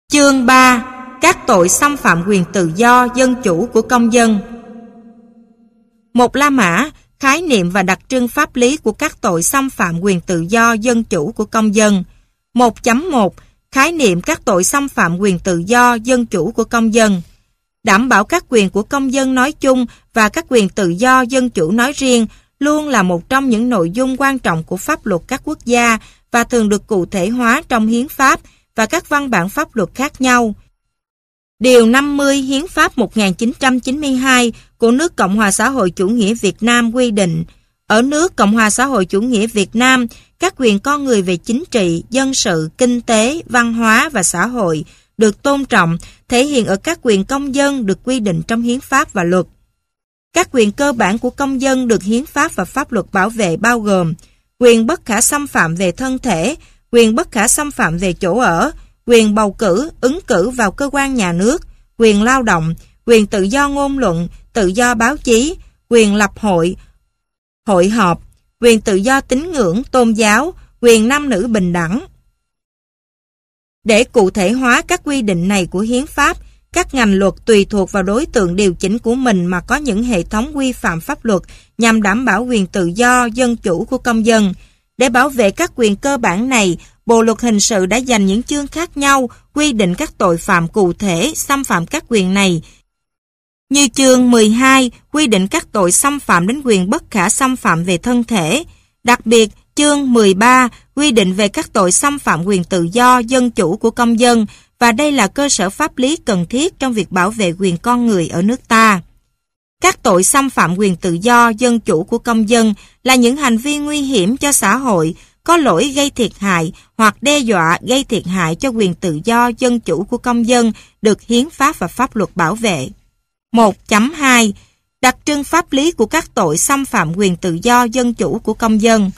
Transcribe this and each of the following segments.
Chương 3. Các tội xâm phạm quyền tự do, dân chủ của công dân. Một La Mã, khái niệm và đặc trưng pháp lý của các tội xâm phạm quyền tự do, dân chủ của công dân. 1.1. Khái niệm các tội xâm phạm quyền tự do, dân chủ của công dân. Đảm bảo các quyền của công dân nói chung và các quyền tự do, dân chủ nói riêng luôn là một trong những nội dung quan trọng của pháp luật các quốc gia và thường được cụ thể hóa trong hiến pháp và các văn bản pháp luật khác nhau. Điều 50 Hiến pháp 1992 của nước Cộng hòa xã hội chủ nghĩa Việt Nam quy định, ở nước Cộng hòa xã hội chủ nghĩa Việt Nam, các quyền con người về chính trị, dân sự, kinh tế, văn hóa và xã hội được tôn trọng, thể hiện ở các quyền công dân được quy định trong hiến pháp và luật. Các quyền cơ bản của công dân được hiến pháp và pháp luật bảo vệ bao gồm quyền bất khả xâm phạm về thân thể, quyền bất khả xâm phạm về chỗ ở, quyền bầu cử, ứng cử vào cơ quan nhà nước, quyền lao động, quyền tự do ngôn luận, tự do báo chí, quyền lập hội, hội họp, quyền tự do tín ngưỡng, tôn giáo, quyền nam nữ bình đẳng. Để cụ thể hóa các quy định này của hiến pháp, các ngành luật tùy thuộc vào đối tượng điều chỉnh của mình mà có những hệ thống quy phạm pháp luật nhằm đảm bảo quyền tự do, dân chủ của công dân. Để bảo vệ các quyền cơ bản này, Bộ Luật Hình sự đã dành những chương khác nhau quy định các tội phạm cụ thể xâm phạm các quyền này. Như chương 12 quy định các tội xâm phạm đến quyền bất khả xâm phạm về thân thể. Đặc biệt, chương 13 quy định về các tội xâm phạm quyền tự do, dân chủ của công dân và đây là cơ sở pháp lý cần thiết trong việc bảo vệ quyền con người ở nước ta. Các tội xâm phạm quyền tự do, dân chủ của công dân là những hành vi nguy hiểm cho xã hội, có lỗi gây thiệt hại hoặc đe dọa gây thiệt hại cho quyền tự do, dân chủ của công dân được hiến pháp và pháp luật bảo vệ. 1.2. Đặc trưng pháp lý của các tội xâm phạm quyền tự do, dân chủ của công dân.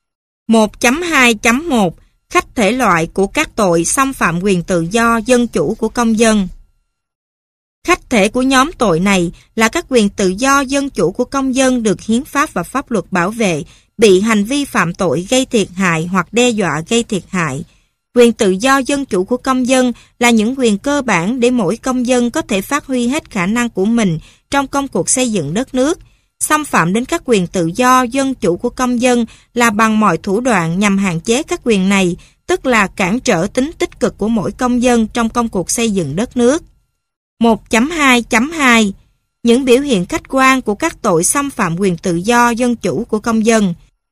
1.2.1. Khách thể loại của các tội xâm phạm quyền tự do, dân chủ của công dân. Khách thể của nhóm tội này là các quyền tự do, dân chủ của công dân được hiến pháp và pháp luật bảo vệ, bị hành vi phạm tội gây thiệt hại hoặc đe dọa gây thiệt hại. Quyền tự do, dân chủ của công dân là những quyền cơ bản để mỗi công dân có thể phát huy hết khả năng của mình trong công cuộc xây dựng đất nước. Xâm phạm đến các quyền tự do, dân chủ của công dân là bằng mọi thủ đoạn nhằm hạn chế các quyền này, tức là cản trở tính tích cực của mỗi công dân trong công cuộc xây dựng đất nước. 1.2.2. Những biểu hiện khách quan của các tội xâm phạm quyền tự do, dân chủ của công dân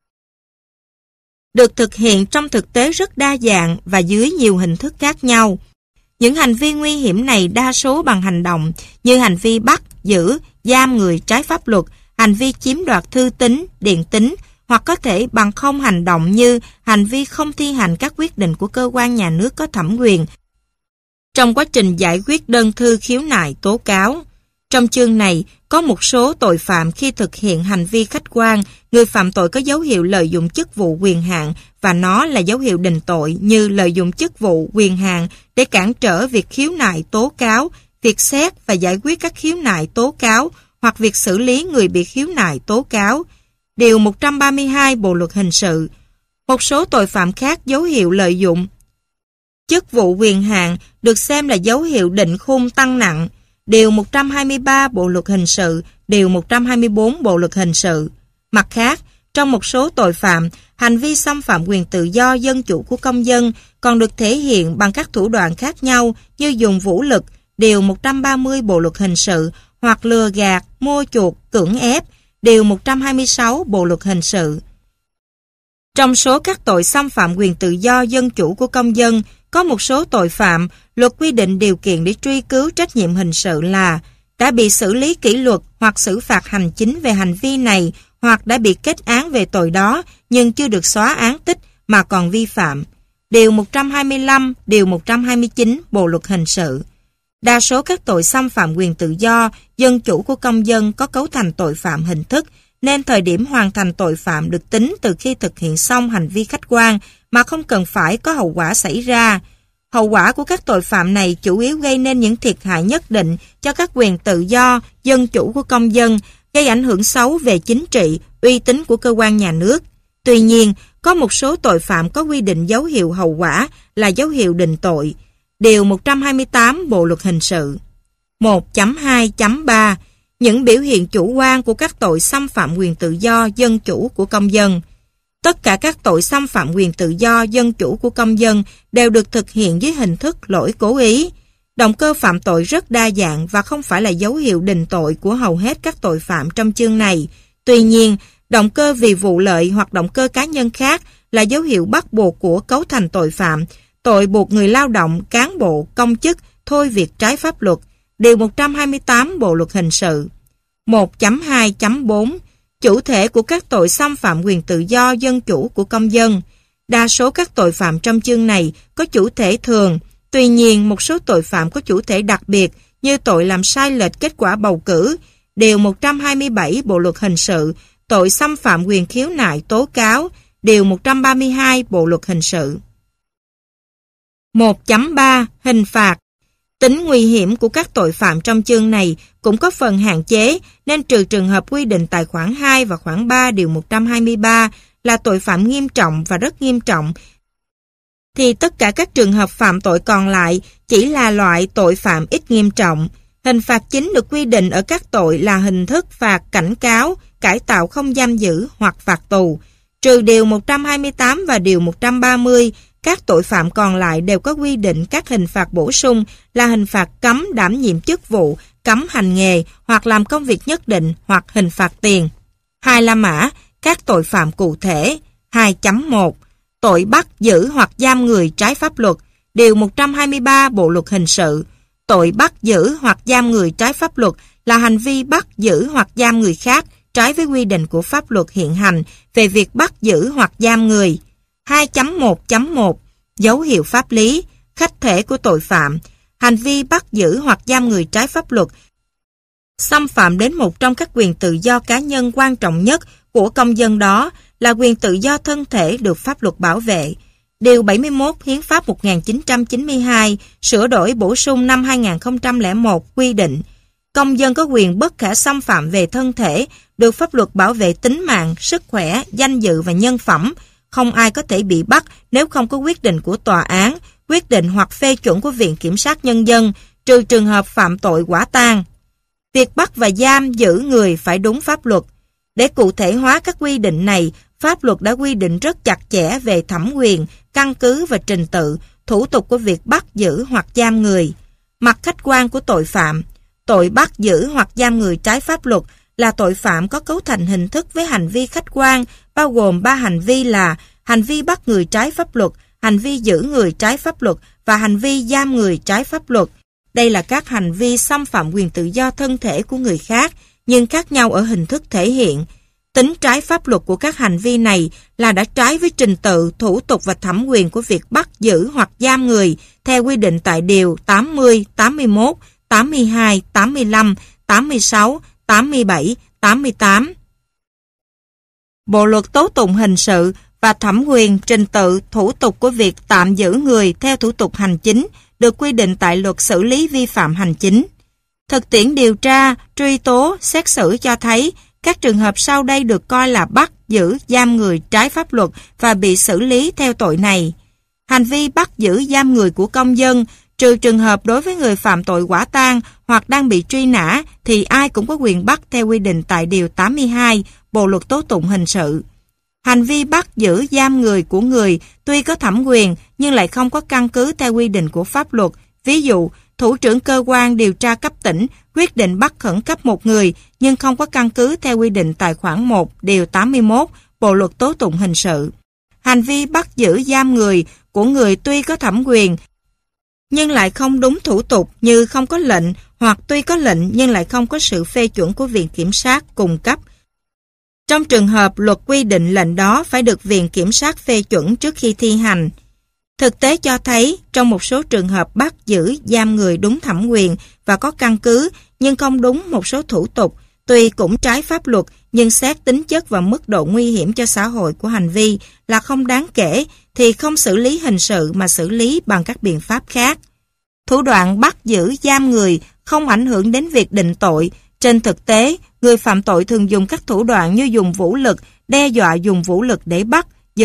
được thực hiện trong thực tế rất đa dạng và dưới nhiều hình thức khác nhau. Những hành vi nguy hiểm này đa số bằng hành động như hành vi bắt, giữ, giam người trái pháp luật, hành vi chiếm đoạt thư tín, điện tín hoặc có thể bằng không hành động như hành vi không thi hành các quyết định của cơ quan nhà nước có thẩm quyền trong quá trình giải quyết đơn thư khiếu nại tố cáo. Trong chương này, có một số tội phạm khi thực hiện hành vi khách quan, người phạm tội có dấu hiệu lợi dụng chức vụ quyền hạn và nó là dấu hiệu định tội như lợi dụng chức vụ quyền hạn để cản trở việc khiếu nại tố cáo, việc xét và giải quyết các khiếu nại tố cáo hoặc việc xử lý người bị khiếu nại tố cáo. Điều 132 Bộ Luật Hình sự. Một số tội phạm khác dấu hiệu lợi dụng chức vụ quyền hạn được xem là dấu hiệu định khung tăng nặng. Điều 123 Bộ Luật Hình sự, Điều 124 Bộ Luật Hình sự. Mặt khác, trong một số tội phạm, hành vi xâm phạm quyền tự do, dân chủ của công dân còn được thể hiện bằng các thủ đoạn khác nhau như dùng vũ lực, Điều 130 Bộ Luật Hình sự, hoặc lừa gạt, mua chuộc, cưỡng ép, Điều 126 Bộ Luật Hình sự. Trong số các tội xâm phạm quyền tự do, dân chủ của công dân, có một số tội phạm, luật quy định điều kiện để truy cứu trách nhiệm hình sự là đã bị xử lý kỷ luật hoặc xử phạt hành chính về hành vi này hoặc đã bị kết án về tội đó nhưng chưa được xóa án tích mà còn vi phạm. Điều 125, Điều 129 Bộ Luật Hình sự. Đa số các tội xâm phạm quyền tự do, dân chủ của công dân có cấu thành tội phạm hình thức, nên thời điểm hoàn thành tội phạm được tính từ khi thực hiện xong hành vi khách quan mà không cần phải có hậu quả xảy ra. Hậu quả của các tội phạm này chủ yếu gây nên những thiệt hại nhất định cho các quyền tự do, dân chủ của công dân, gây ảnh hưởng xấu về chính trị, uy tín của cơ quan nhà nước. Tuy nhiên, có một số tội phạm có quy định dấu hiệu hậu quả là dấu hiệu định tội. Điều 128 Bộ Luật Hình sự. 1.2.3 Những biểu hiện chủ quan của các tội xâm phạm quyền tự do dân chủ của công dân. Tất cả các tội xâm phạm quyền tự do dân chủ của công dân đều được thực hiện dưới hình thức lỗi cố ý. Động cơ phạm tội rất đa dạng và không phải là dấu hiệu định tội của hầu hết các tội phạm trong chương này. Tuy nhiên, động cơ vì vụ lợi hoặc động cơ cá nhân khác là dấu hiệu bắt buộc của cấu thành tội phạm, tội buộc người lao động, cán bộ, công chức thôi việc trái pháp luật. Điều 128 Bộ Luật Hình sự. 1.2.4 Chủ thể của các tội xâm phạm quyền tự do dân chủ của công dân. Đa số các tội phạm trong chương này có chủ thể thường, tuy nhiên một số tội phạm có chủ thể đặc biệt như tội làm sai lệch kết quả bầu cử. Điều 127 Bộ Luật Hình sự, tội xâm phạm quyền khiếu nại tố cáo. Điều 132 Bộ Luật Hình sự. 1.3 Hình phạt. Tính nguy hiểm của các tội phạm trong chương này cũng có phần hạn chế, nên trừ trường hợp quy định tại khoản 2 và khoản 3 điều 123 là tội phạm nghiêm trọng và rất nghiêm trọng, thì tất cả các trường hợp phạm tội còn lại chỉ là loại tội phạm ít nghiêm trọng. Hình phạt chính được quy định ở các tội là hình thức phạt cảnh cáo, cải tạo không giam giữ hoặc phạt tù. Trừ điều 128 và điều 130, các tội phạm còn lại đều có quy định các hình phạt bổ sung là hình phạt cấm đảm nhiệm chức vụ, cấm hành nghề hoặc làm công việc nhất định hoặc hình phạt tiền. 2 La Mã, các tội phạm cụ thể. 2.1 Tội bắt giữ hoặc giam người trái pháp luật. Điều 123 Bộ Luật Hình sự. Tội bắt giữ hoặc giam người trái pháp luật là hành vi bắt giữ hoặc giam người khác trái với quy định của pháp luật hiện hành về việc bắt giữ hoặc giam người. 2.1.1 Dấu hiệu pháp lý, khách thể của tội phạm. Hành vi bắt giữ hoặc giam người trái pháp luật xâm phạm đến một trong các quyền tự do cá nhân quan trọng nhất của công dân, đó là quyền tự do thân thể được pháp luật bảo vệ. Điều 71 Hiến pháp 1992 sửa đổi bổ sung năm 2001 quy định công dân có quyền bất khả xâm phạm về thân thể, được pháp luật bảo vệ tính mạng, sức khỏe, danh dự và nhân phẩm. Không ai có thể bị bắt nếu không có quyết định của tòa án, quyết định hoặc phê chuẩn của Viện Kiểm sát Nhân dân, trừ trường hợp phạm tội quả tang. Việc bắt và giam giữ người phải đúng pháp luật. Để cụ thể hóa các quy định này, pháp luật đã quy định rất chặt chẽ về thẩm quyền, căn cứ và trình tự, thủ tục của việc bắt giữ hoặc giam người. Mặt khách quan của tội phạm. Tội bắt giữ hoặc giam người trái pháp luật là tội phạm có cấu thành hình thức với hành vi khách quan, bao gồm 3 hành vi là hành vi bắt người trái pháp luật, hành vi giữ người trái pháp luật và hành vi giam người trái pháp luật. Đây là các hành vi xâm phạm quyền tự do thân thể của người khác, nhưng khác nhau ở hình thức thể hiện. Tính trái pháp luật của các hành vi này là đã trái với trình tự, thủ tục và thẩm quyền của việc bắt giữ hoặc giam người theo quy định tại Điều 80, 81, 82, 85, 86, 87, 88. Bộ luật tố tụng hình sự và thẩm quyền, trình tự, thủ tục của việc tạm giữ người theo thủ tục hành chính được quy định tại luật xử lý vi phạm hành chính. Thực tiễn điều tra, truy tố, xét xử cho thấy các trường hợp sau đây được coi là bắt, giữ, giam người trái pháp luật và bị xử lý theo tội này. Hành vi bắt giữ giam người của công dân, trừ trường hợp đối với người phạm tội quả tang hoặc đang bị truy nã thì ai cũng có quyền bắt theo quy định tại Điều 82 Bộ luật tố tụng hình sự. Hành vi bắt giữ giam người của người tuy có thẩm quyền nhưng lại không có căn cứ theo quy định của pháp luật. Ví dụ, thủ trưởng cơ quan điều tra cấp tỉnh quyết định bắt khẩn cấp một người nhưng không có căn cứ theo quy định tại khoản 1 Điều 81 Bộ luật tố tụng hình sự. Hành vi bắt giữ giam người của người tuy có thẩm quyền nhưng lại không đúng thủ tục như không có lệnh hoặc tuy có lệnh nhưng lại không có sự phê chuẩn của Viện Kiểm sát cung cấp. Trong trường hợp luật quy định lệnh đó phải được Viện Kiểm sát phê chuẩn trước khi thi hành. Thực tế cho thấy trong một số trường hợp bắt giữ giam người đúng thẩm quyền và có căn cứ nhưng không đúng một số thủ tục, tuy cũng trái pháp luật nhưng xét tính chất và mức độ nguy hiểm cho xã hội của hành vi là không đáng kể thì không xử lý hình sự mà xử lý bằng các biện pháp khác. Thủ đoạn bắt giữ giam người không ảnh hưởng đến việc định tội. Trên thực tế, người phạm tội thường dùng các thủ đoạn như dùng vũ lực, đe dọa dùng vũ lực để bắt, giữ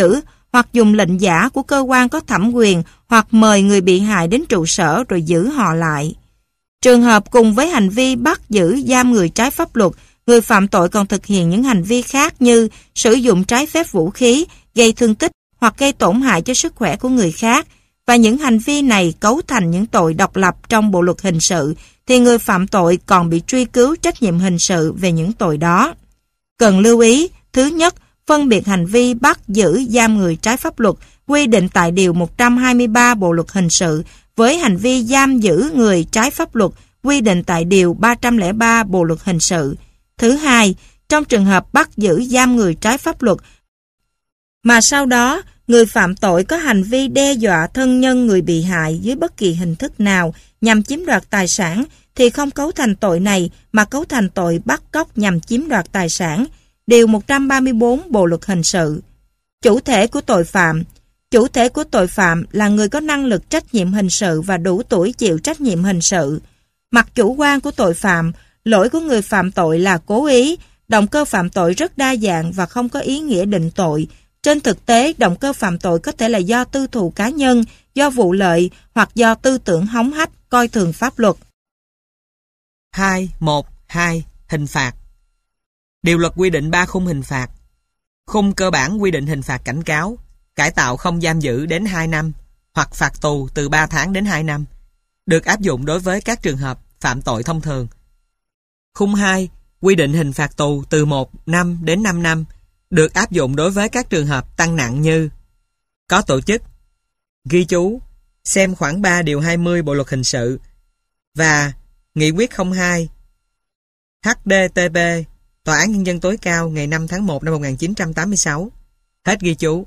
hoặc dùng lệnh giả của cơ quan có thẩm quyền, hoặc mời người bị hại đến trụ sở rồi giữ họ lại. Trường hợp cùng với hành vi bắt giữ giam người trái pháp luật, người phạm tội còn thực hiện những hành vi khác như sử dụng trái phép vũ khí, gây thương tích hoặc gây tổn hại cho sức khỏe của người khác, và những hành vi này cấu thành những tội độc lập trong bộ luật hình sự, thì người phạm tội còn bị truy cứu trách nhiệm hình sự về những tội đó. Cần lưu ý, thứ nhất, phân biệt hành vi bắt giữ giam người trái pháp luật quy định tại Điều 123 Bộ Luật Hình sự với hành vi giam giữ người trái pháp luật quy định tại Điều 303 Bộ Luật Hình sự. Thứ hai, trong trường hợp bắt giữ giam người trái pháp luật mà sau đó người phạm tội có hành vi đe dọa thân nhân người bị hại dưới bất kỳ hình thức nào nhằm chiếm đoạt tài sản, thì không cấu thành tội này mà cấu thành tội bắt cóc nhằm chiếm đoạt tài sản. Điều 134 Bộ Luật Hình sự. Chủ thể của tội phạm. Chủ thể của tội phạm là người có năng lực trách nhiệm hình sự và đủ tuổi chịu trách nhiệm hình sự. Mặt chủ quan của tội phạm, lỗi của người phạm tội là cố ý, động cơ phạm tội rất đa dạng và không có ý nghĩa định tội. Trên thực tế, động cơ phạm tội có thể là do tư thù cá nhân, do vụ lợi hoặc do tư tưởng hống hách, coi thường pháp luật. 2.1.2 Hình phạt. Điều luật quy định 3 khung hình phạt. Khung cơ bản quy định hình phạt cảnh cáo, cải tạo không giam giữ đến 2 năm hoặc phạt tù từ 3 tháng đến 2 năm, được áp dụng đối với các trường hợp phạm tội thông thường. Khung 2 quy định hình phạt tù từ 1 năm đến 5 năm, được áp dụng đối với các trường hợp tăng nặng như có tổ chức, ghi chú, xem khoản 3 điều 20 Bộ Luật Hình sự và Nghị quyết 02 HDTP Tòa án Nhân dân tối cao ngày 5 tháng 1 năm 1986. Hết ghi chú.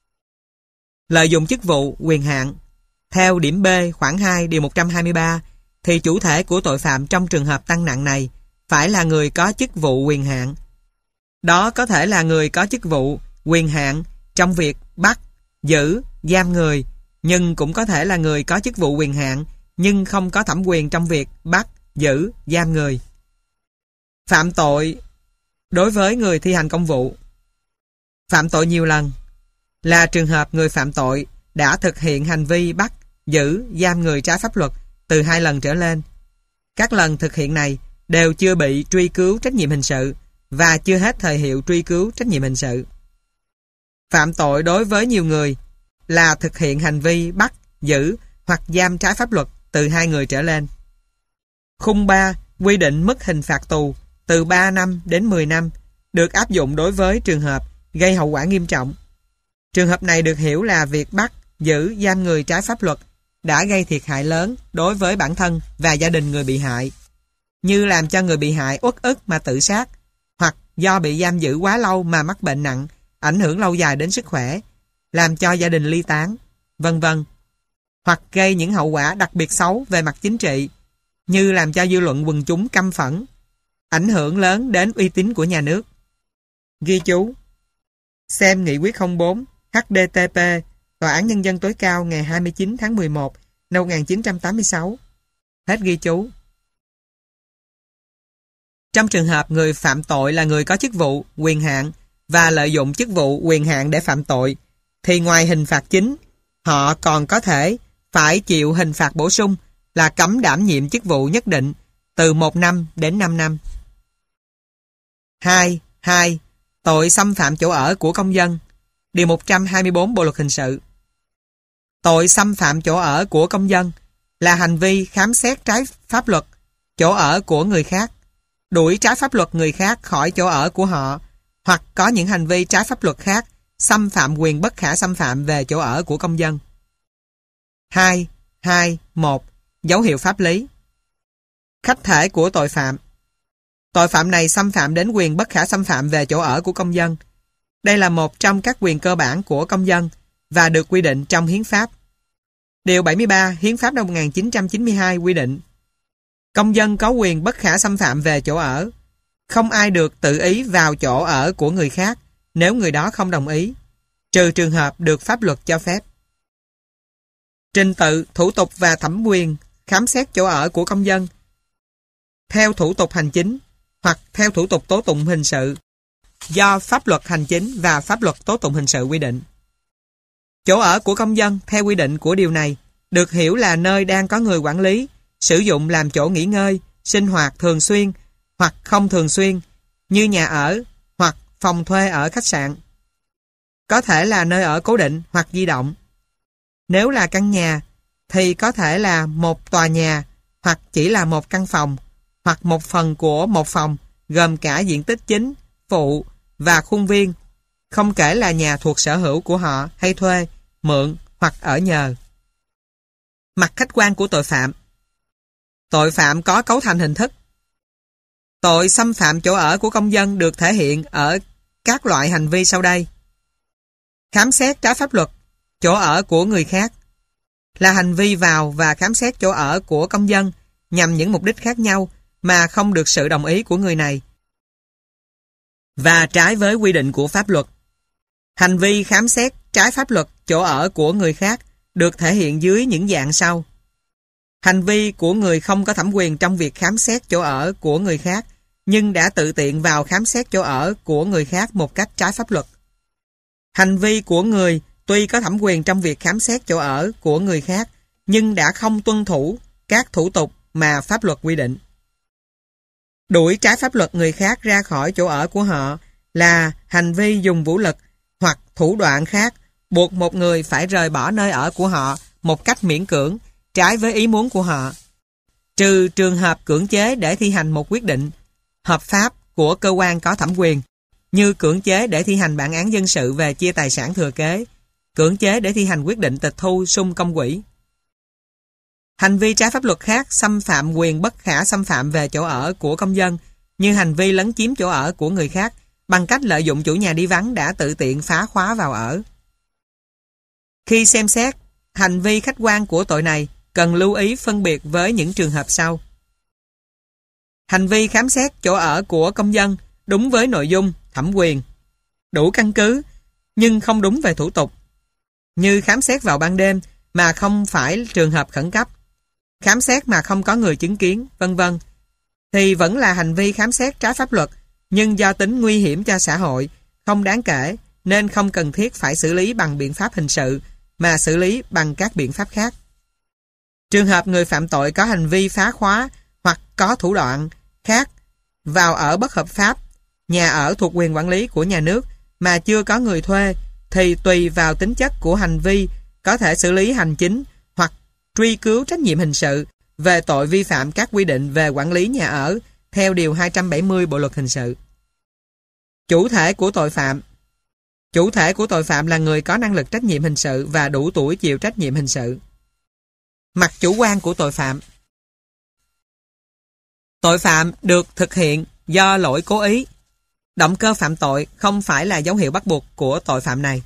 Lợi dụng chức vụ, quyền hạn. Theo điểm B khoản 2 điều 123 thì chủ thể của tội phạm trong trường hợp tăng nặng này phải là người có chức vụ quyền hạn. Đó có thể là người có chức vụ, quyền hạn trong việc bắt, giữ, giam người, nhưng cũng có thể là người có chức vụ quyền hạn nhưng không có thẩm quyền trong việc bắt, giữ, giam người. Phạm tội đối với người thi hành công vụ. Phạm tội nhiều lần là trường hợp người phạm tội đã thực hiện hành vi bắt, giữ, giam người trái pháp luật từ 2 lần trở lên. Các lần thực hiện này đều chưa bị truy cứu trách nhiệm hình sự và chưa hết thời hiệu truy cứu trách nhiệm hình sự. Phạm tội đối với nhiều người là thực hiện hành vi bắt, giữ hoặc giam trái pháp luật từ 2 người trở lên. Khung 3 quy định mức hình phạt tù từ 3 năm đến 10 năm, được áp dụng đối với trường hợp gây hậu quả nghiêm trọng. Trường hợp này được hiểu là việc bắt, giữ, giam người trái pháp luật đã gây thiệt hại lớn đối với bản thân và gia đình người bị hại, như làm cho người bị hại uất ức mà tự sát, hoặc do bị giam giữ quá lâu mà mắc bệnh nặng, ảnh hưởng lâu dài đến sức khỏe, làm cho gia đình ly tán, vân vân, hoặc gây những hậu quả đặc biệt xấu về mặt chính trị, như làm cho dư luận quần chúng căm phẫn, ảnh hưởng lớn đến uy tín của nhà nước. Ghi chú, xem Nghị quyết 04 HDTP Tòa án Nhân dân tối cao ngày 29 tháng 11 năm 1986. Hết ghi chú. Trong trường hợp người phạm tội là người có chức vụ, quyền hạn và lợi dụng chức vụ, quyền hạn để phạm tội, thì ngoài hình phạt chính, họ còn có thể phải chịu hình phạt bổ sung là cấm đảm nhiệm chức vụ nhất định từ 1 năm đến 5 năm. 2.2 Tội xâm phạm chỗ ở của công dân. Điều 124 Bộ Luật Hình sự. Tội xâm phạm chỗ ở của công dân là hành vi khám xét trái pháp luật chỗ ở của người khác, đuổi trái pháp luật người khác khỏi chỗ ở của họ, hoặc có những hành vi trái pháp luật khác xâm phạm quyền bất khả xâm phạm về chỗ ở của công dân. 2.2.1 Dấu hiệu pháp lý. Khách thể của tội phạm. Tội phạm này xâm phạm đến quyền bất khả xâm phạm về chỗ ở của công dân. Đây là một trong các quyền cơ bản của công dân và được quy định trong Hiến pháp. Điều 73 Hiến pháp năm 1992 quy định công dân có quyền bất khả xâm phạm về chỗ ở. Không ai được tự ý vào chỗ ở của người khác nếu người đó không đồng ý, trừ trường hợp được pháp luật cho phép. Trình tự, thủ tục và thẩm quyền khám xét chỗ ở của công dân theo thủ tục hành chính hoặc theo thủ tục tố tụng hình sự do pháp luật hành chính và pháp luật tố tụng hình sự quy định. Chỗ ở của công dân theo quy định của điều này được hiểu là nơi đang có người quản lý, sử dụng làm chỗ nghỉ ngơi, sinh hoạt thường xuyên hoặc không thường xuyên, như nhà ở hoặc phòng thuê ở khách sạn. Có thể là nơi ở cố định hoặc di động. Nếu là căn nhà thì có thể là một tòa nhà hoặc chỉ là một căn phòng hoặc một phần của một phòng gồm cả diện tích chính, phụ và khuôn viên, không kể là nhà thuộc sở hữu của họ hay thuê, mượn hoặc ở nhờ. Mặt khách quan của tội phạm. Tội phạm có cấu thành hình thức. Tội xâm phạm chỗ ở của công dân được thể hiện ở các loại hành vi sau đây. Khám xét trái pháp luật chỗ ở của người khác là hành vi vào và khám xét chỗ ở của công dân nhằm những mục đích khác nhau mà không được sự đồng ý của người này và trái với quy định của pháp luật. Hành vi khám xét trái pháp luật chỗ ở của người khác được thể hiện dưới những dạng sau. Hành vi của người không có thẩm quyền trong việc khám xét chỗ ở của người khác nhưng đã tự tiện vào khám xét chỗ ở của người khác một cách trái pháp luật. Hành vi của người tuy có thẩm quyền trong việc khám xét chỗ ở của người khác nhưng đã không tuân thủ các thủ tục mà pháp luật quy định. Đuổi trái pháp luật người khác ra khỏi chỗ ở của họ là hành vi dùng vũ lực hoặc thủ đoạn khác buộc một người phải rời bỏ nơi ở của họ một cách miễn cưỡng, trái với ý muốn của họ, trừ trường hợp cưỡng chế để thi hành một quyết định hợp pháp của cơ quan có thẩm quyền, như cưỡng chế để thi hành bản án dân sự về chia tài sản thừa kế, cưỡng chế để thi hành quyết định tịch thu sung công quỹ. Hành vi trái pháp luật khác xâm phạm quyền bất khả xâm phạm về chỗ ở của công dân, như hành vi lấn chiếm chỗ ở của người khác bằng cách lợi dụng chủ nhà đi vắng đã tự tiện phá khóa vào ở. Khi xem xét hành vi khách quan của tội này, cần lưu ý phân biệt với những trường hợp sau. Hành vi khám xét chỗ ở của công dân đúng với nội dung, thẩm quyền, đủ căn cứ, nhưng không đúng về thủ tục, như khám xét vào ban đêm mà không phải trường hợp khẩn cấp, khám xét mà không có người chứng kiến, vân vân, thì vẫn là hành vi khám xét trái pháp luật, nhưng do tính nguy hiểm cho xã hội, không đáng kể, nên không cần thiết phải xử lý bằng biện pháp hình sự, mà xử lý bằng các biện pháp khác. Trường hợp người phạm tội có hành vi phá khóa hoặc có thủ đoạn khác vào ở bất hợp pháp, nhà ở thuộc quyền quản lý của nhà nước mà chưa có người thuê, thì tùy vào tính chất của hành vi có thể xử lý hành chính hoặc truy cứu trách nhiệm hình sự về tội vi phạm các quy định về quản lý nhà ở theo Điều 270 Bộ Luật Hình sự. Chủ thể của tội phạm. Chủ thể của tội phạm là người có năng lực trách nhiệm hình sự và đủ tuổi chịu trách nhiệm hình sự. Mặt chủ quan của tội phạm. Tội phạm được thực hiện do lỗi cố ý. Động cơ phạm tội không phải là dấu hiệu bắt buộc của tội phạm này.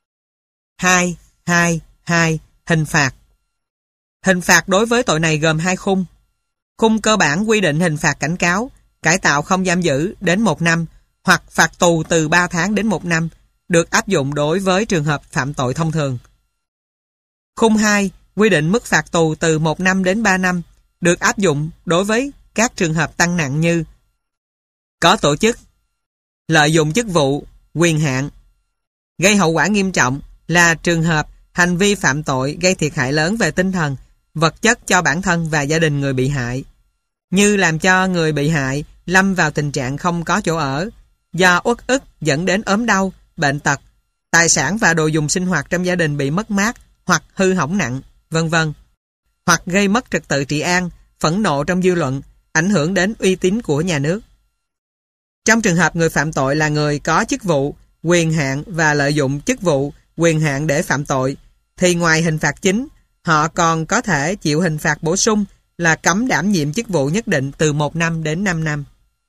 2. Hình phạt. Hình phạt đối với tội này gồm 2 khung. Khung cơ bản quy định hình phạt cảnh cáo, cải tạo không giam giữ đến 1 năm hoặc phạt tù từ 3 tháng đến 1 năm, được áp dụng đối với trường hợp phạm tội thông thường. Khung 2 quy định mức phạt tù từ 1 năm đến 3 năm, được áp dụng đối với các trường hợp tăng nặng như có tổ chức, lợi dụng chức vụ, quyền hạn. Gây hậu quả nghiêm trọng là trường hợp hành vi phạm tội gây thiệt hại lớn về tinh thần, vật chất cho bản thân và gia đình người bị hại, như làm cho người bị hại lâm vào tình trạng không có chỗ ở, do uất ức dẫn đến ốm đau, bệnh tật, tài sản và đồ dùng sinh hoạt trong gia đình bị mất mát hoặc hư hỏng nặng, vân vân, hoặc gây mất trật tự trị an, phẫn nộ trong dư luận, ảnh hưởng đến uy tín của nhà nước. Trong trường hợp người phạm tội là người có chức vụ, quyền hạn và lợi dụng chức vụ, quyền hạn để phạm tội, thì ngoài hình phạt chính, họ còn có thể chịu hình phạt bổ sung là cấm đảm nhiệm chức vụ nhất định từ 1 năm đến 5 năm.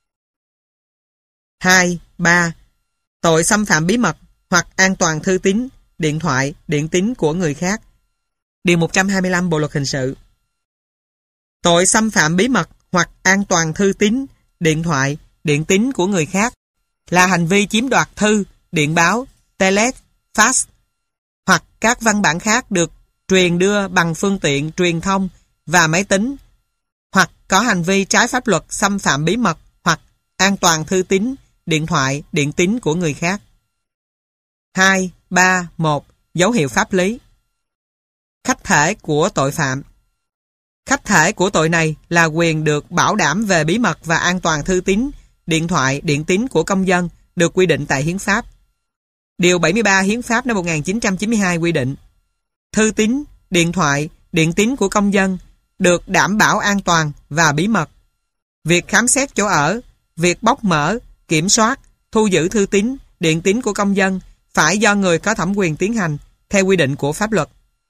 2. Tội xâm phạm bí mật hoặc an toàn thư tín, điện thoại, điện tín của người khác. Điều 125 Bộ Luật Hình sự. Tội xâm phạm bí mật hoặc an toàn thư tín, điện thoại, điện tín của người khác là hành vi chiếm đoạt thư, điện báo, telex, fax hoặc các văn bản khác được truyền đưa bằng phương tiện truyền thông và máy tính, hoặc có hành vi trái pháp luật xâm phạm bí mật hoặc an toàn thư tín, điện thoại, điện tín của người khác. 2, 3, 1. Dấu hiệu pháp lý. Khách thể của tội phạm. Khách thể của tội này là quyền được bảo đảm về bí mật và an toàn thư tín, điện thoại, điện tín của công dân được quy định tại Hiến pháp. Điều 73 Hiến pháp năm 1992 quy định thư tín, điện thoại, điện tín của công dân được đảm bảo an toàn và bí mật. Việc khám xét chỗ ở, việc bóc mở, kiểm soát, thu giữ thư tín, điện tín của công dân phải do người có thẩm quyền tiến hành theo quy định của pháp luật.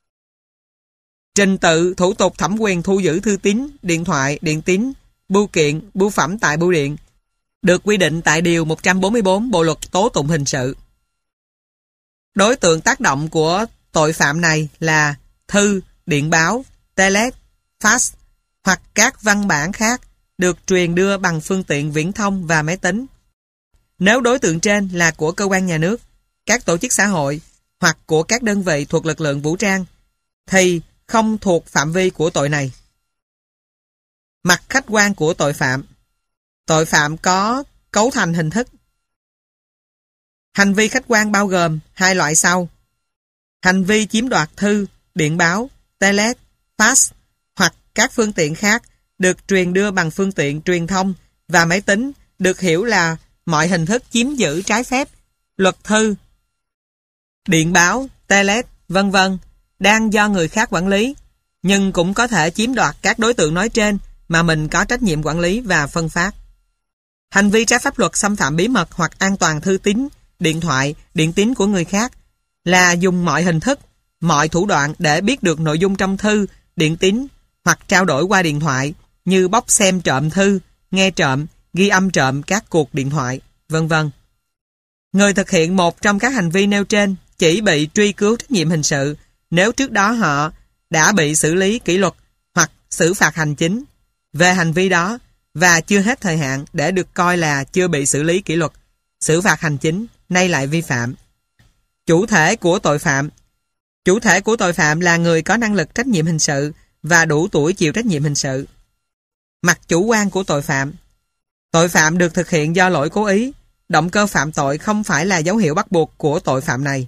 Trình tự thủ tục thẩm quyền thu giữ thư tín, điện thoại, điện tín, bưu kiện, bưu phẩm tại bưu điện được quy định tại Điều 144 Bộ Luật Tố tụng hình sự. Đối tượng tác động của tội phạm này là thư, điện báo, telex, fax hoặc các văn bản khác được truyền đưa bằng phương tiện viễn thông và máy tính. Nếu đối tượng trên là của cơ quan nhà nước, các tổ chức xã hội hoặc của các đơn vị thuộc lực lượng vũ trang thì không thuộc phạm vi của tội này. Mặt khách quan của tội phạm. Tội phạm có cấu thành hình thức. Hành vi khách quan bao gồm hai loại sau. Hành vi chiếm đoạt thư, điện báo, telex, fax hoặc các phương tiện khác được truyền đưa bằng phương tiện truyền thông và máy tính được hiểu là mọi hình thức chiếm giữ trái phép, luật thư, điện báo, telex, vân vân đang do người khác quản lý, nhưng cũng có thể chiếm đoạt các đối tượng nói trên mà mình có trách nhiệm quản lý và phân phát. Hành vi trái pháp luật xâm phạm bí mật hoặc an toàn thư tín, điện thoại, điện tín của người khác là dùng mọi hình thức, mọi thủ đoạn để biết được nội dung trong thư, điện tín hoặc trao đổi qua điện thoại như bóc xem trộm thư, nghe trộm, ghi âm trộm các cuộc điện thoại, vân vân. Người thực hiện một trong các hành vi nêu trên chỉ bị truy cứu trách nhiệm hình sự nếu trước đó họ đã bị xử lý kỷ luật hoặc xử phạt hành chính về hành vi đó và chưa hết thời hạn để được coi là chưa bị xử lý kỷ luật, xử phạt hành chính, nay lại vi phạm. Chủ thể của tội phạm. Chủ thể của tội phạm là người có năng lực trách nhiệm hình sự và đủ tuổi chịu trách nhiệm hình sự. Mặt chủ quan của tội phạm. Tội phạm được thực hiện do lỗi cố ý, động cơ phạm tội không phải là dấu hiệu bắt buộc của tội phạm này.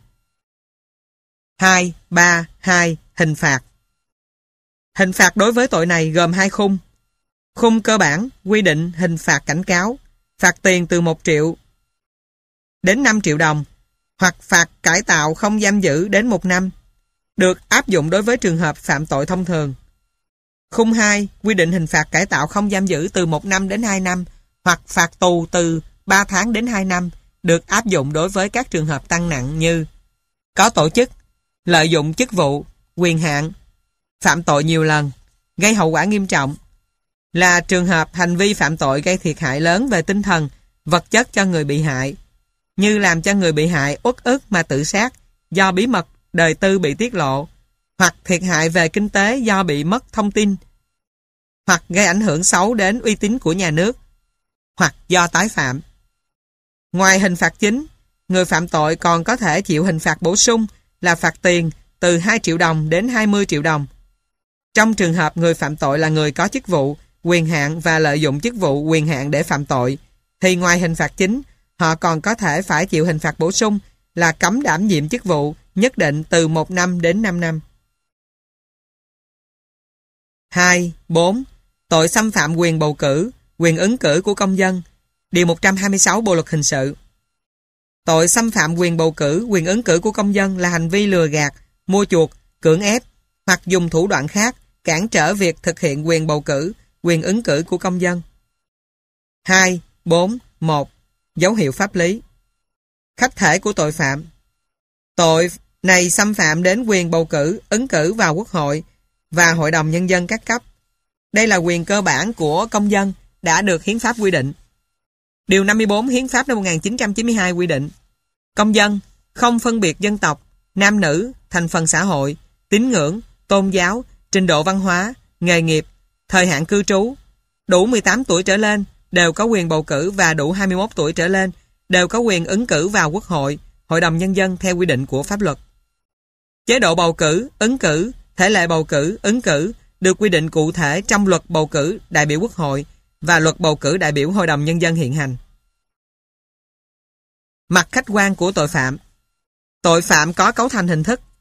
2.3.2 Hình phạt. Hình phạt đối với tội này gồm hai khung. Khung cơ bản quy định hình phạt cảnh cáo, phạt tiền từ 1 triệu đến 5 triệu đồng hoặc phạt cải tạo không giam giữ đến 1 năm, được áp dụng đối với trường hợp phạm tội thông thường. Khung 2 quy định hình phạt cải tạo không giam giữ từ 1 năm đến 2 năm hoặc phạt tù từ 3 tháng đến 2 năm, được áp dụng đối với các trường hợp tăng nặng như có tổ chức, lợi dụng chức vụ, quyền hạn, phạm tội nhiều lần, gây hậu quả nghiêm trọng, là trường hợp hành vi phạm tội gây thiệt hại lớn về tinh thần, vật chất cho người bị hại, như làm cho người bị hại uất ức mà tự sát do bí mật đời tư bị tiết lộ, hoặc thiệt hại về kinh tế do bị mất thông tin, hoặc gây ảnh hưởng xấu đến uy tín của nhà nước, hoặc do tái phạm. Ngoài hình phạt chính, người phạm tội còn có thể chịu hình phạt bổ sung là phạt tiền từ 2 triệu đồng đến 20 triệu đồng. Trong trường hợp người phạm tội là người có chức vụ, quyền hạn và lợi dụng chức vụ, quyền hạn để phạm tội, thì ngoài hình phạt chính, họ còn có thể phải chịu hình phạt bổ sung là cấm đảm nhiệm chức vụ nhất định từ 1 năm đến 5 năm. 2.4. Tội xâm phạm quyền bầu cử, quyền ứng cử của công dân. Điều 126 Bộ Luật Hình sự. Tội xâm phạm quyền bầu cử, quyền ứng cử của công dân là hành vi lừa gạt, mua chuộc, cưỡng ép hoặc dùng thủ đoạn khác cản trở việc thực hiện quyền bầu cử, quyền ứng cử của công dân. 2.4.1. Dấu hiệu pháp lý. Khách thể của tội phạm. Tội này xâm phạm đến quyền bầu cử, ứng cử vào Quốc hội và Hội đồng Nhân dân các cấp. Đây là quyền cơ bản của công dân đã được Hiến pháp quy định. Điều 54 Hiến pháp năm 1992 quy định công dân không phân biệt dân tộc, nam nữ, thành phần xã hội, tín ngưỡng, tôn giáo, trình độ văn hóa, nghề nghiệp, thời hạn cư trú, đủ 18 tuổi trở lên đều có quyền bầu cử và đủ 21 tuổi trở lên đều có quyền ứng cử vào Quốc hội, Hội đồng Nhân dân theo quy định của pháp luật. Chế độ bầu cử, ứng cử, thể lệ bầu cử, ứng cử được quy định cụ thể trong Luật bầu cử đại biểu Quốc hội và Luật bầu cử đại biểu Hội đồng Nhân dân hiện hành. Mặt khách quan của tội phạm. Tội phạm có cấu thành hình thức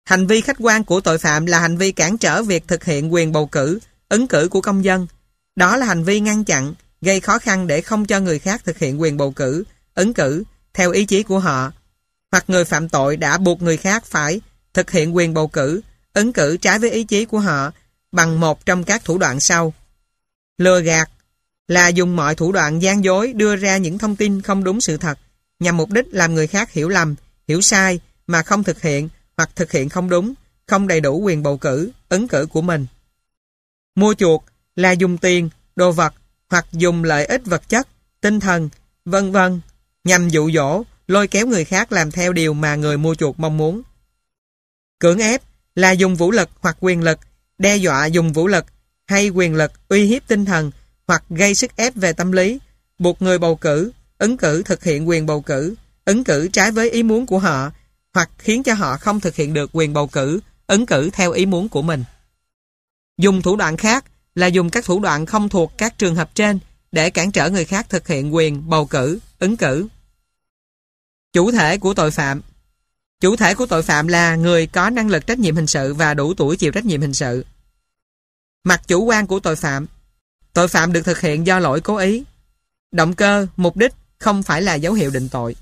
Hành vi khách quan của tội phạm là hành vi cản trở việc thực hiện quyền bầu cử, ứng cử của công dân. Đó là hành vi ngăn chặn, gây khó khăn để không cho người khác thực hiện quyền bầu cử, ứng cử theo ý chí của họ, hoặc người phạm tội đã buộc người khác phải thực hiện quyền bầu cử, ứng cử trái với ý chí của họ bằng một trong các thủ đoạn sau. Lừa gạt là dùng mọi thủ đoạn gian dối đưa ra những thông tin không đúng sự thật nhằm mục đích làm người khác hiểu lầm, hiểu sai mà không thực hiện hoặc thực hiện không đúng, không đầy đủ quyền bầu cử, ứng cử của mình. Mua chuộc là dùng tiền, đồ vật hoặc dùng lợi ích vật chất, tinh thần, vân vân nhằm dụ dỗ, lôi kéo người khác làm theo điều mà người mua chuộc mong muốn. Cưỡng ép là dùng vũ lực hoặc quyền lực, đe dọa dùng vũ lực hay quyền lực uy hiếp tinh thần hoặc gây sức ép về tâm lý, buộc người bầu cử, ứng cử thực hiện quyền bầu cử, ứng cử trái với ý muốn của họ hoặc khiến cho họ không thực hiện được quyền bầu cử, ứng cử theo ý muốn của mình. Dùng thủ đoạn khác là dùng các thủ đoạn không thuộc các trường hợp trên để cản trở người khác thực hiện quyền bầu cử, ứng cử. Chủ thể của tội phạm. Chủ thể của tội phạm là người có năng lực trách nhiệm hình sự và đủ tuổi chịu trách nhiệm hình sự. Mặt chủ quan của tội phạm. Tội phạm được thực hiện do lỗi cố ý. Động cơ, mục đích không phải là dấu hiệu định tội.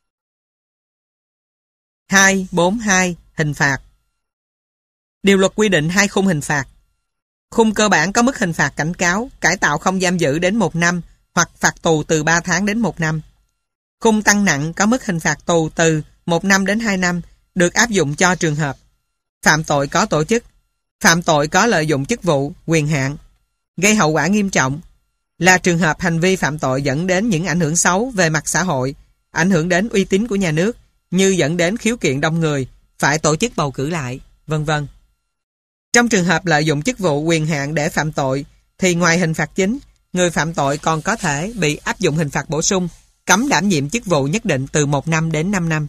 242. Hình phạt. Điều luật quy định 2 khung hình phạt. Khung cơ bản có mức hình phạt cảnh cáo, cải tạo không giam giữ đến 1 năm hoặc phạt tù từ 3 tháng đến 1 năm. Khung tăng nặng có mức hình phạt tù từ 1 năm đến 2 năm được áp dụng cho trường hợp phạm tội có tổ chức, phạm tội có lợi dụng chức vụ, quyền hạn, gây hậu quả nghiêm trọng, là trường hợp hành vi phạm tội dẫn đến những ảnh hưởng xấu về mặt xã hội, ảnh hưởng đến uy tín của nhà nước như dẫn đến khiếu kiện đông người, phải tổ chức bầu cử lại, vân vân. Trong trường hợp lợi dụng chức vụ quyền hạn để phạm tội thì ngoài hình phạt chính, người phạm tội còn có thể bị áp dụng hình phạt bổ sung, cấm đảm nhiệm chức vụ nhất định từ 1 năm đến 5 năm.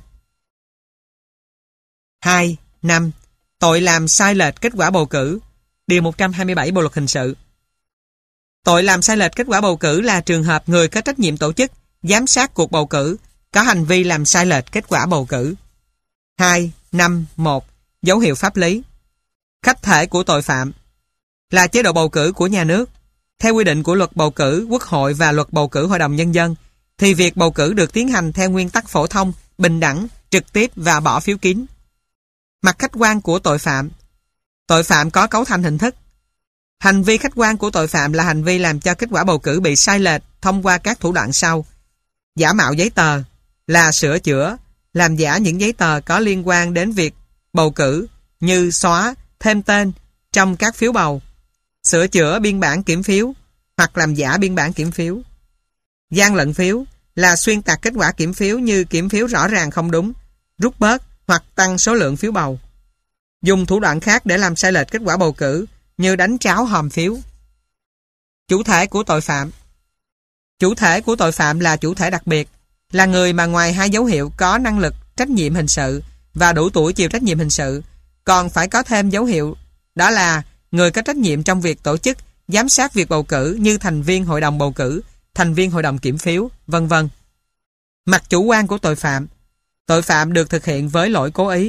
2. 5. Tội làm sai lệch kết quả bầu cử. Điều 127 Bộ luật hình sự. Tội làm sai lệch kết quả bầu cử là trường hợp người có trách nhiệm tổ chức, giám sát cuộc bầu cử có hành vi làm sai lệch kết quả bầu cử. 2. 5. 1. Dấu hiệu pháp lý. Khách thể của tội phạm là chế độ bầu cử của nhà nước. Theo quy định của luật bầu cử Quốc hội và luật bầu cử Hội đồng Nhân dân, thì việc bầu cử được tiến hành theo nguyên tắc phổ thông, bình đẳng, trực tiếp và bỏ phiếu kín. Mặt khách quan của tội phạm. Tội phạm có cấu thành hình thức. Hành vi khách quan của tội phạm là hành vi làm cho kết quả bầu cử bị sai lệch thông qua các thủ đoạn sau. Giả mạo giấy tờ là sửa chữa, làm giả những giấy tờ có liên quan đến việc bầu cử như xóa, thêm tên trong các phiếu bầu, sửa chữa biên bản kiểm phiếu hoặc làm giả biên bản kiểm phiếu. Gian lận phiếu là xuyên tạc kết quả kiểm phiếu như kiểm phiếu rõ ràng không đúng, rút bớt hoặc tăng số lượng phiếu bầu. Dùng thủ đoạn khác để làm sai lệch kết quả bầu cử như đánh tráo hòm phiếu. Chủ thể của tội phạm. Chủ thể của tội phạm là chủ thể đặc biệt, là người mà ngoài 2 dấu hiệu có năng lực trách nhiệm hình sự và đủ tuổi chịu trách nhiệm hình sự, còn phải có thêm dấu hiệu, đó là người có trách nhiệm trong việc tổ chức, giám sát việc bầu cử như thành viên hội đồng bầu cử, thành viên hội đồng kiểm phiếu, vân vân. Mặt chủ quan của tội phạm. Tội phạm được thực hiện với lỗi cố ý.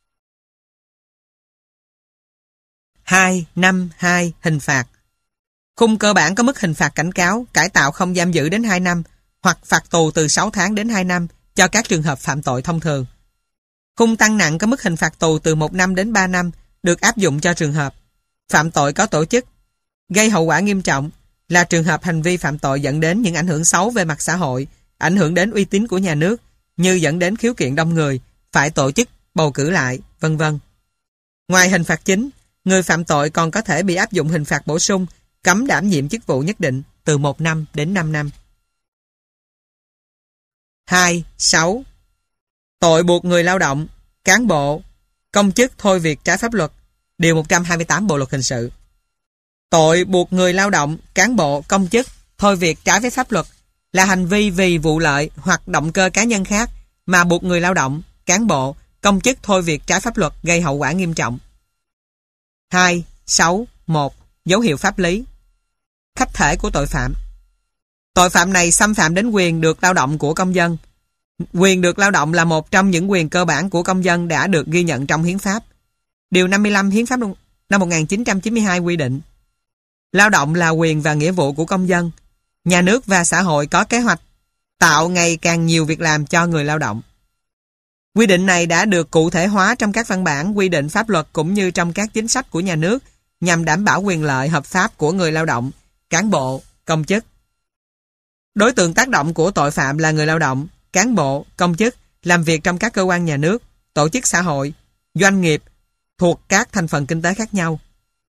252. Hình phạt. Khung cơ bản có mức hình phạt cảnh cáo, cải tạo không giam giữ đến 2 năm hoặc phạt tù từ 6 tháng đến 2 năm cho các trường hợp phạm tội thông thường. Khung tăng nặng có mức hình phạt tù từ 1 năm đến 3 năm được áp dụng cho trường hợp phạm tội có tổ chức, gây hậu quả nghiêm trọng, là trường hợp hành vi phạm tội dẫn đến những ảnh hưởng xấu về mặt xã hội, ảnh hưởng đến uy tín của nhà nước như dẫn đến khiếu kiện đông người, phải tổ chức bầu cử lại, vân vân. Ngoài hình phạt chính, người phạm tội còn có thể bị áp dụng hình phạt bổ sung, cấm đảm nhiệm chức vụ nhất định từ 1 năm đến 5 năm. 2. 6. Tội buộc người lao động, cán bộ, công chức thôi việc trái pháp luật. Điều 128 Bộ luật hình sự. Tội buộc người lao động, cán bộ, công chức thôi việc trái với pháp luật là hành vi vì vụ lợi hoặc động cơ cá nhân khác mà buộc người lao động, cán bộ, công chức thôi việc trái pháp luật gây hậu quả nghiêm trọng. 2. 6. 1. Dấu hiệu pháp lý. Khách thể của tội phạm. Tội phạm này xâm phạm đến quyền được lao động của công dân. Quyền được lao động là một trong những quyền cơ bản của công dân đã được ghi nhận trong hiến pháp. Điều 55 Hiến pháp năm 1992 quy định lao động là quyền và nghĩa vụ của công dân. Nhà nước và xã hội có kế hoạch tạo ngày càng nhiều việc làm cho người lao động. Quy định này đã được cụ thể hóa trong các văn bản quy định pháp luật cũng như trong các chính sách của nhà nước nhằm đảm bảo quyền lợi hợp pháp của người lao động, cán bộ, công chức. Đối tượng tác động của tội phạm là người lao động, cán bộ, công chức làm việc trong các cơ quan nhà nước, tổ chức xã hội, doanh nghiệp thuộc các thành phần kinh tế khác nhau.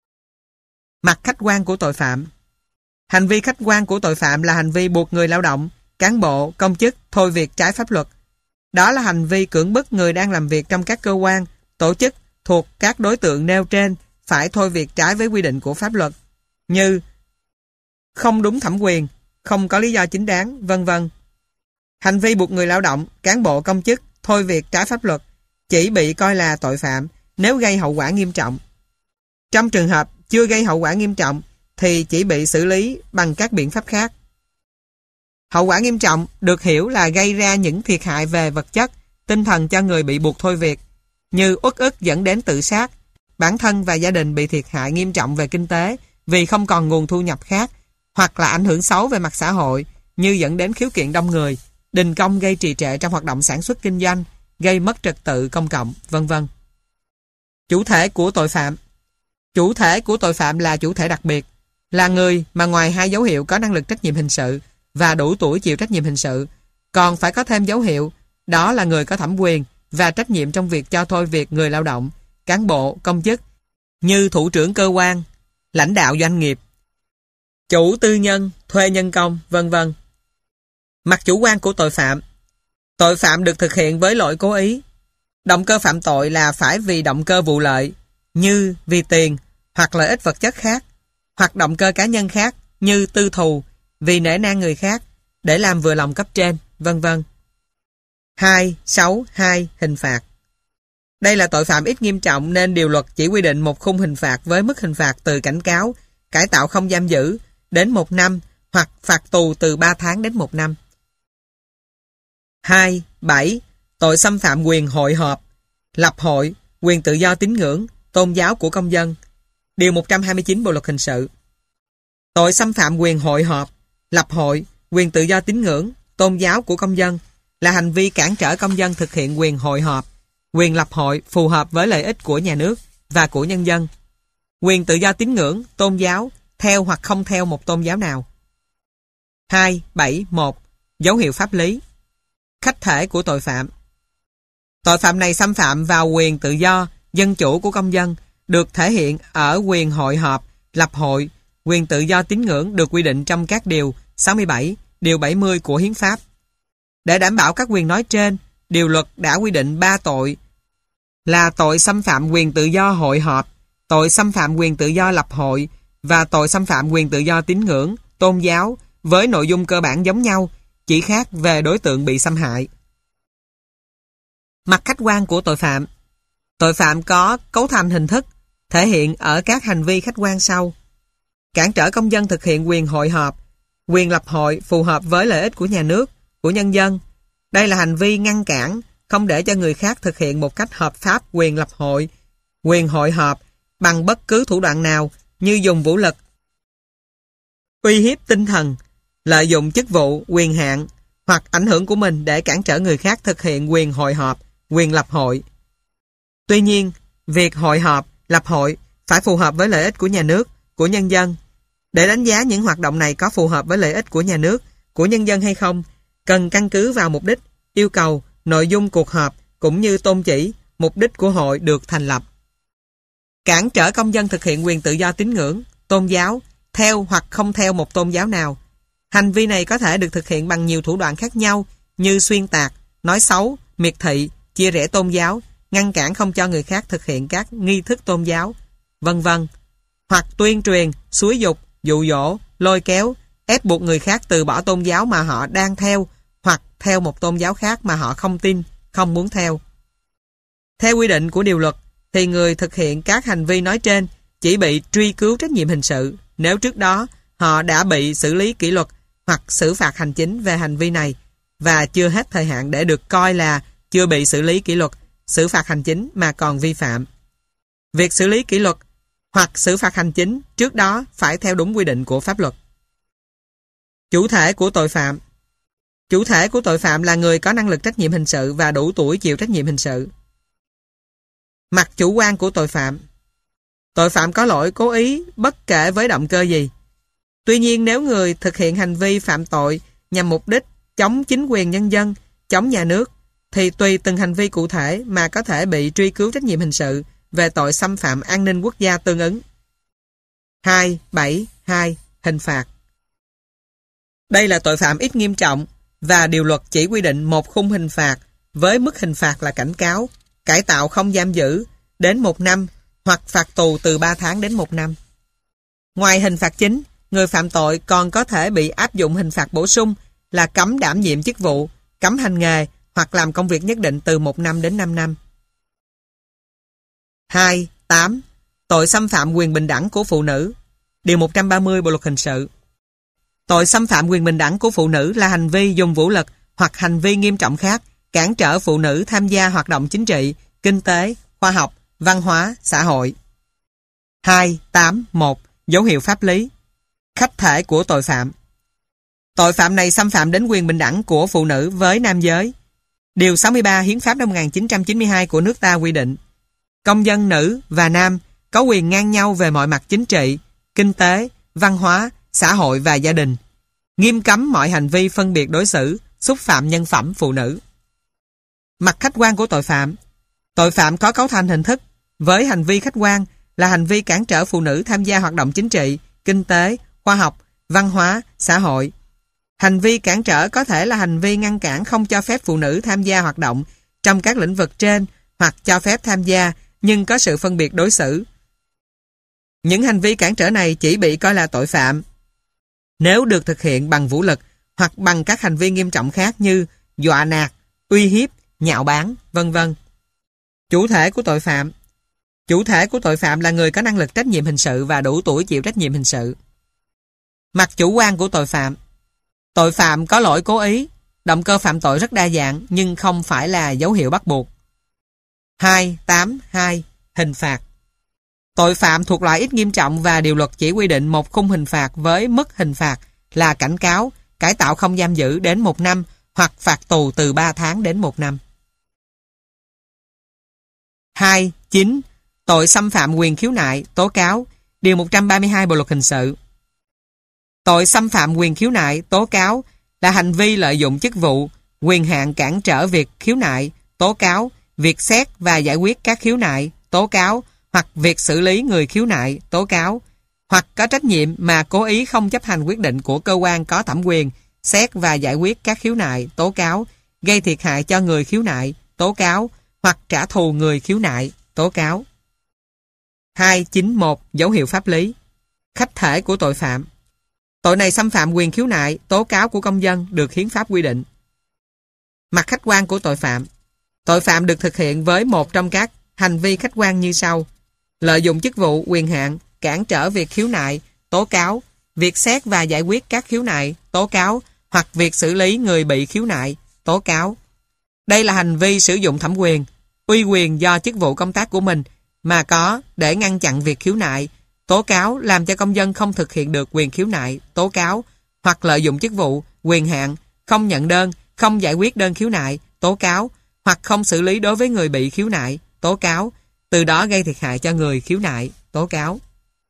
Mặt khách quan của tội phạm. Hành vi khách quan của tội phạm là hành vi buộc người lao động, cán bộ, công chức thôi việc trái pháp luật. Đó là hành vi cưỡng bức người đang làm việc trong các cơ quan, tổ chức thuộc các đối tượng nêu trên phải thôi việc trái với quy định của pháp luật, như không đúng thẩm quyền, không có lý do chính đáng, vân vân. Hành vi buộc người lao động, cán bộ, công chức thôi việc trái pháp luật chỉ bị coi là tội phạm nếu gây hậu quả nghiêm trọng. Trong trường hợp chưa gây hậu quả nghiêm trọng thì chỉ bị xử lý bằng các biện pháp khác. Hậu quả nghiêm trọng được hiểu là gây ra những thiệt hại về vật chất, tinh thần cho người bị buộc thôi việc, như uất ức dẫn đến tự sát, bản thân và gia đình bị thiệt hại nghiêm trọng về kinh tế vì không còn nguồn thu nhập khác, hoặc là ảnh hưởng xấu về mặt xã hội như dẫn đến khiếu kiện đông người, đình công gây trì trệ trong hoạt động sản xuất kinh doanh, gây mất trật tự công cộng, vân vân. Chủ thể của tội phạm. Chủ thể của tội phạm là chủ thể đặc biệt, là người mà ngoài hai dấu hiệu có năng lực trách nhiệm hình sự và đủ tuổi chịu trách nhiệm hình sự, còn phải có thêm dấu hiệu, đó là người có thẩm quyền và trách nhiệm trong việc cho thôi việc người lao động, cán bộ, công chức, như thủ trưởng cơ quan, lãnh đạo doanh nghiệp, chủ tư nhân, thuê nhân công, vân vân. Mặt chủ quan của tội phạm. Tội phạm được thực hiện với lỗi cố ý. Động cơ phạm tội là phải vì động cơ vụ lợi, như vì tiền hoặc lợi ích vật chất khác, hoặc động cơ cá nhân khác như tư thù, vì nể nang người khác, để làm vừa lòng cấp trên, vân vân. 262 Hình phạt. Đây là tội phạm ít nghiêm trọng nên điều luật chỉ quy định một khung hình phạt với mức hình phạt từ cảnh cáo, cải tạo không giam giữ đến 1 năm hoặc phạt tù từ 3 tháng đến 1 năm. 2.7 Tội xâm phạm quyền hội họp, lập hội, quyền tự do tín ngưỡng, tôn giáo của công dân. Điều 129 Bộ luật hình sự. Tội xâm phạm quyền hội họp, lập hội, quyền tự do tín ngưỡng, tôn giáo của công dân là hành vi cản trở công dân thực hiện quyền hội họp, quyền lập hội phù hợp với lợi ích của nhà nước và của nhân dân. Quyền tự do tín ngưỡng, tôn giáo, theo hoặc không theo một tôn giáo nào. 2.7.1 Dấu hiệu pháp lý. Khách thể của tội phạm. Tội phạm này xâm phạm vào quyền tự do, dân chủ của công dân, được thể hiện ở quyền hội họp, lập hội, quyền tự do tín ngưỡng được quy định trong các điều 67, điều 70 của Hiến pháp. Để đảm bảo các quyền nói trên, điều luật đã quy định 3 tội là tội xâm phạm quyền tự do hội họp, tội xâm phạm quyền tự do lập hội và tội xâm phạm quyền tự do tín ngưỡng, tôn giáo với nội dung cơ bản giống nhau, chỉ khác về đối tượng bị xâm hại. Mặt khách quan của tội phạm. Tội phạm có cấu thành hình thức, thể hiện ở các hành vi khách quan sau. Cản trở công dân thực hiện quyền hội họp, quyền lập hội phù hợp với lợi ích của nhà nước, của nhân dân. Đây là hành vi ngăn cản, không để cho người khác thực hiện một cách hợp pháp quyền lập hội, quyền hội họp bằng bất cứ thủ đoạn nào như dùng vũ lực, uy hiếp tinh thần, lợi dụng chức vụ, quyền hạn hoặc ảnh hưởng của mình để cản trở người khác thực hiện quyền hội họp, quyền lập hội. Tuy nhiên, việc hội họp, lập hội phải phù hợp với lợi ích của nhà nước, của nhân dân. Để đánh giá những hoạt động này có phù hợp với lợi ích của nhà nước, của nhân dân hay không, cần căn cứ vào mục đích, yêu cầu, nội dung cuộc họp cũng như tôn chỉ, mục đích của hội được thành lập. Cản trở công dân thực hiện quyền tự do tín ngưỡng, tôn giáo, theo hoặc không theo một tôn giáo nào. Hành vi này có thể được thực hiện bằng nhiều thủ đoạn khác nhau như xuyên tạc, nói xấu, miệt thị, chia rẽ tôn giáo, ngăn cản không cho người khác thực hiện các nghi thức tôn giáo, vân vân. Hoặc tuyên truyền, xúi dục, dụ dỗ, lôi kéo, ép buộc người khác từ bỏ tôn giáo mà họ đang theo hoặc theo một tôn giáo khác mà họ không tin, không muốn theo. Theo quy định của điều luật thì người thực hiện các hành vi nói trên chỉ bị truy cứu trách nhiệm hình sự nếu trước đó họ đã bị xử lý kỷ luật hoặc xử phạt hành chính về hành vi này và chưa hết thời hạn để được coi là chưa bị xử lý kỷ luật, xử phạt hành chính mà còn vi phạm. Việc xử lý kỷ luật hoặc xử phạt hành chính trước đó phải theo đúng quy định của pháp luật. Chủ thể của tội phạm. Chủ thể của tội phạm là người có năng lực trách nhiệm hình sự và đủ tuổi chịu trách nhiệm hình sự. Mặt chủ quan của tội phạm. Tội phạm có lỗi cố ý bất kể với động cơ gì. Tuy nhiên nếu người thực hiện hành vi phạm tội nhằm mục đích chống chính quyền nhân dân, chống nhà nước, thì tùy từng hành vi cụ thể mà có thể bị truy cứu trách nhiệm hình sự về tội xâm phạm an ninh quốc gia tương ứng. 272. Hình phạt. Đây là tội phạm ít nghiêm trọng và điều luật chỉ quy định một khung hình phạt với mức hình phạt là cảnh cáo, cải tạo không giam giữ đến 1 năm hoặc phạt tù từ 3 tháng đến 1 năm. Ngoài hình phạt chính, người phạm tội còn có thể bị áp dụng hình phạt bổ sung là cấm đảm nhiệm chức vụ, cấm hành nghề hoặc làm công việc nhất định từ 1 năm đến 5 năm. 2.8. Tội xâm phạm quyền bình đẳng của phụ nữ. Điều 130 Bộ luật hình sự. Tội xâm phạm quyền bình đẳng của phụ nữ là hành vi dùng vũ lực hoặc hành vi nghiêm trọng khác cản trở phụ nữ tham gia hoạt động chính trị, kinh tế, khoa học, văn hóa, xã hội. 2.8.1. Dấu hiệu pháp lý. Khách thể của tội phạm. Tội phạm này xâm phạm đến quyền bình đẳng của phụ nữ với nam giới. Điều 63 Hiến pháp năm 1992 của nước ta quy định công dân nữ và nam có quyền ngang nhau về mọi mặt chính trị, kinh tế, văn hóa, xã hội và gia đình. Nghiêm cấm mọi hành vi phân biệt đối xử, xúc phạm nhân phẩm phụ nữ. Mặt khách quan của tội phạm. Tội phạm có cấu thành hình thức với hành vi khách quan là hành vi cản trở phụ nữ tham gia hoạt động chính trị, kinh tế, khoa học, văn hóa, xã hội. Hành vi cản trở có thể là hành vi ngăn cản không cho phép phụ nữ tham gia hoạt động trong các lĩnh vực trên hoặc cho phép tham gia nhưng có sự phân biệt đối xử. Những hành vi cản trở này chỉ bị coi là tội phạm nếu được thực hiện bằng vũ lực hoặc bằng các hành vi nghiêm trọng khác như dọa nạt, uy hiếp, nhạo báng, v.v. Chủ thể của tội phạm. Chủ thể của tội phạm là người có năng lực trách nhiệm hình sự và đủ tuổi chịu trách nhiệm hình sự. Mặt chủ quan của tội phạm. Tội phạm có lỗi cố ý, động cơ phạm tội rất đa dạng nhưng không phải là dấu hiệu bắt buộc. 2.8.2. Hình phạt. Tội phạm thuộc loại ít nghiêm trọng và điều luật chỉ quy định một khung hình phạt với mức hình phạt là cảnh cáo, cải tạo không giam giữ đến 1 năm hoặc phạt tù từ 3 tháng đến 1 năm. 2.9. Tội xâm phạm quyền khiếu nại, tố cáo. Điều 132 Bộ luật hình sự. Tội xâm phạm quyền khiếu nại, tố cáo là hành vi lợi dụng chức vụ, quyền hạn cản trở việc khiếu nại, tố cáo, việc xét và giải quyết các khiếu nại, tố cáo hoặc việc xử lý người khiếu nại, tố cáo, hoặc có trách nhiệm mà cố ý không chấp hành quyết định của cơ quan có thẩm quyền, xét và giải quyết các khiếu nại, tố cáo, gây thiệt hại cho người khiếu nại, tố cáo, hoặc trả thù người khiếu nại, tố cáo. 2.9.1. Dấu hiệu pháp lý. Khách thể của tội phạm. Tội này xâm phạm quyền khiếu nại, tố cáo của công dân được hiến pháp quy định. Mặt khách quan của tội phạm. Tội phạm được thực hiện với một trong các hành vi khách quan như sau: lợi dụng chức vụ, quyền hạn, cản trở việc khiếu nại, tố cáo, việc xét và giải quyết các khiếu nại, tố cáo, hoặc việc xử lý người bị khiếu nại, tố cáo. Đây là hành vi sử dụng thẩm quyền, uy quyền do chức vụ công tác của mình mà có để ngăn chặn việc khiếu nại, tố cáo làm cho công dân không thực hiện được quyền khiếu nại, tố cáo, hoặc lợi dụng chức vụ, quyền hạn, không nhận đơn, không giải quyết đơn khiếu nại, tố cáo, hoặc không xử lý đối với người bị khiếu nại, tố cáo, từ đó gây thiệt hại cho người khiếu nại, tố cáo.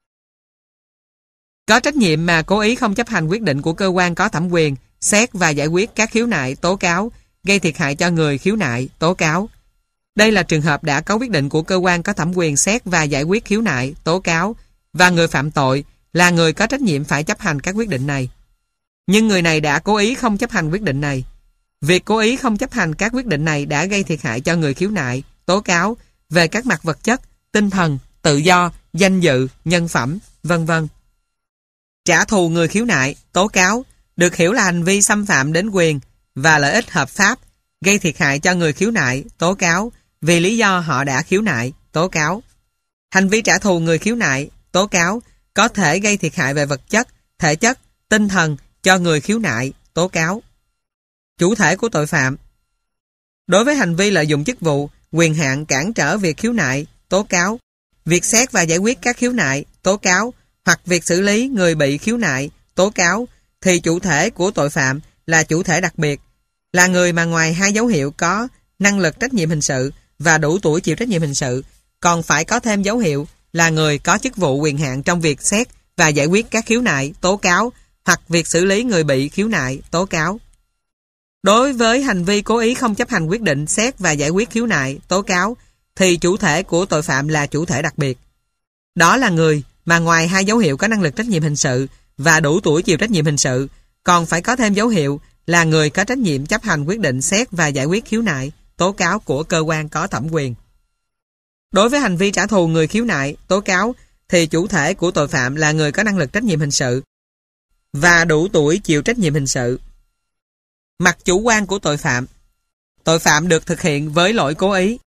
Có trách nhiệm mà cố ý không chấp hành quyết định của cơ quan có thẩm quyền, xét và giải quyết các khiếu nại, tố cáo, gây thiệt hại cho người khiếu nại, tố cáo. Đây là trường hợp đã có quyết định của cơ quan có thẩm quyền xét và giải quyết khiếu nại, tố cáo, và người phạm tội là người có trách nhiệm phải chấp hành các quyết định này. Nhưng người này đã cố ý không chấp hành quyết định này. Việc cố ý không chấp hành các quyết định này đã gây thiệt hại cho người khiếu nại, tố cáo về các mặt vật chất, tinh thần, tự do, danh dự, nhân phẩm, v.v. Trả thù người khiếu nại, tố cáo được hiểu là hành vi xâm phạm đến quyền và lợi ích hợp pháp, gây thiệt hại cho người khiếu nại, tố cáo vì lý do họ đã khiếu nại, tố cáo. Hành vi trả thù người khiếu nại, tố cáo có thể gây thiệt hại về vật chất, thể chất, tinh thần cho người khiếu nại, tố cáo. Chủ thể của tội phạm. Đối với hành vi lợi dụng chức vụ, quyền hạn cản trở việc khiếu nại, tố cáo, việc xét và giải quyết các khiếu nại, tố cáo hoặc việc xử lý người bị khiếu nại, tố cáo thì chủ thể của tội phạm là chủ thể đặc biệt, là người mà ngoài hai dấu hiệu có năng lực trách nhiệm hình sự và đủ tuổi chịu trách nhiệm hình sự, còn phải có thêm dấu hiệu là người có chức vụ quyền hạn trong việc xét và giải quyết các khiếu nại, tố cáo hoặc việc xử lý người bị khiếu nại, tố cáo. Đối với hành vi cố ý không chấp hành quyết định xét và giải quyết khiếu nại, tố cáo thì chủ thể của tội phạm là chủ thể đặc biệt. Đó là người mà ngoài hai dấu hiệu có năng lực trách nhiệm hình sự và đủ tuổi chịu trách nhiệm hình sự, còn phải có thêm dấu hiệu là người có trách nhiệm chấp hành quyết định xét và giải quyết khiếu nại, tố cáo của cơ quan có thẩm quyền. Đối với hành vi trả thù người khiếu nại, tố cáo thì chủ thể của tội phạm là người có năng lực trách nhiệm hình sự và đủ tuổi chịu trách nhiệm hình sự. Mặt chủ quan của tội phạm. Tội phạm được thực hiện với lỗi cố ý.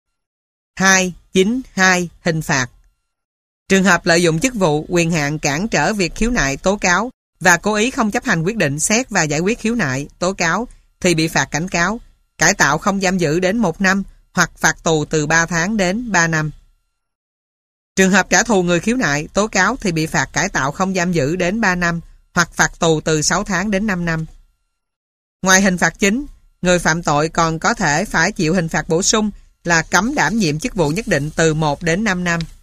2.9.2 Hình phạt. Trường hợp lợi dụng chức vụ, quyền hạn cản trở việc khiếu nại, tố cáo và cố ý không chấp hành quyết định xét và giải quyết khiếu nại, tố cáo thì bị phạt cảnh cáo, cải tạo không giam giữ đến 1 năm hoặc phạt tù từ 3 tháng đến 3 năm. Trường hợp trả thù người khiếu nại, tố cáo thì bị phạt cải tạo không giam giữ đến 3 năm hoặc phạt tù từ 6 tháng đến 5 năm. Ngoài hình phạt chính, người phạm tội còn có thể phải chịu hình phạt bổ sung là cấm đảm nhiệm chức vụ nhất định từ 1 đến 5 năm.